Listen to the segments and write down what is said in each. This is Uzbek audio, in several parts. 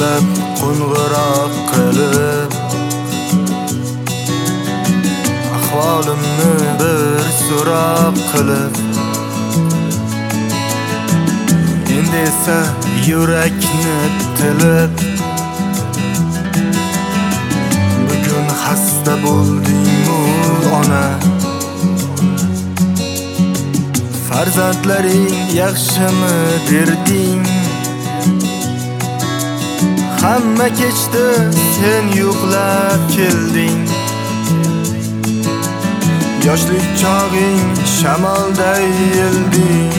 bog'lab qo'ng'iroq qilib, ahvolimni bir so'rab qilib, endi esa yurakni tilib, bugun xasta bo'ldingmi ona? Farzandlaring yaxshimi derding? Hamma kechdi, sen yo'qlab kelding. Yoshlik chog'ing shamolday yilding.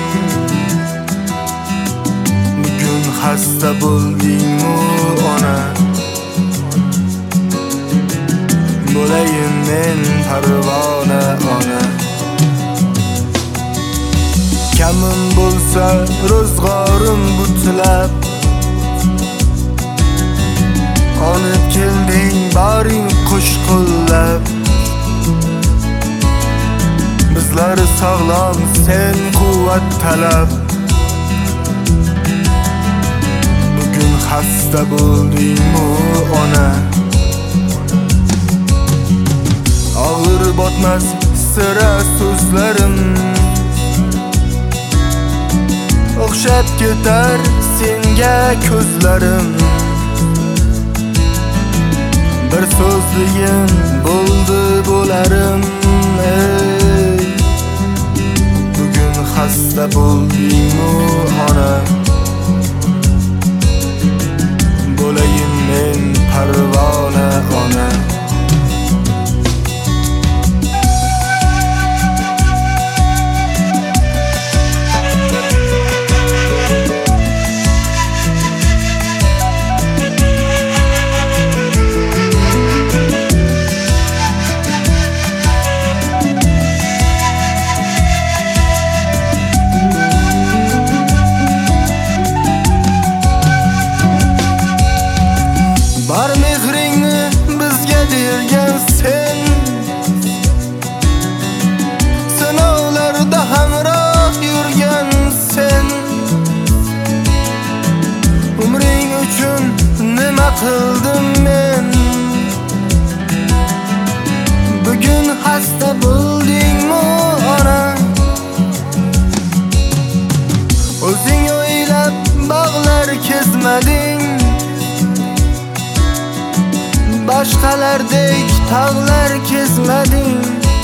Bugun xasta bo'ldingmi ona? Bo'layin men parvona ona. Kamim bo'lsa ro'zg'orim butlab, olib kelding boring qush qo'llab. Bizlar sog'lom, sen quvvat talab. Bugun xasta bo'ldingmi ona? Og'ir botmas sira so'zlarim, o'xshab ketar senga ko'zlarim. Bir so'zligim bo'ldi bo'larim, ey. Bugun xasta bo'ldingmi ona? Bo'layin men parvona ona. Bar mehringni bizga bergan sen, sinovlarda hamroh yurgan sen. Umring uchun nima qildim men? Bugun xasta bo'ldingmi ona? O'zing o'ylab bog'lar kezmading, boshqalardek tog'lar kezmading.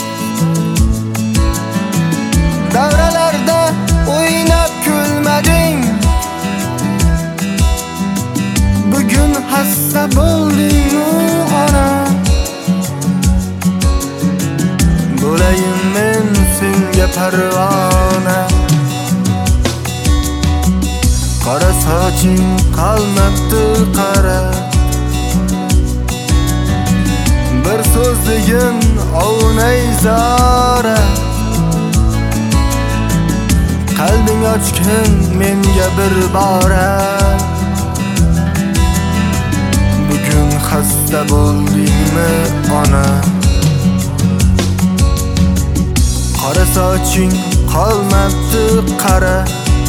Davralarda o'ynab kulmading. Bugun xasta bo'ldingmi ona? Bo'layin men senga parvona. Qora soching qolmabdi qara, bir so'zligim ovnay zora. Qalbing ochgin menga bir bora. Bugun xasta bo'ldingmi ona? Qora soching qolmabdi qara,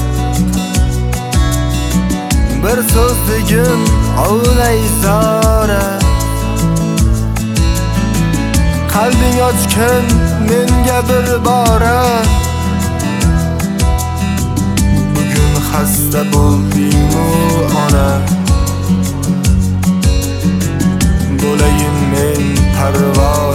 bir so'zligim ovnay zora. Qalbing ochgin menga bir bora. Bugun xasta bo'ldingmi ona? Bo'layin men parvona.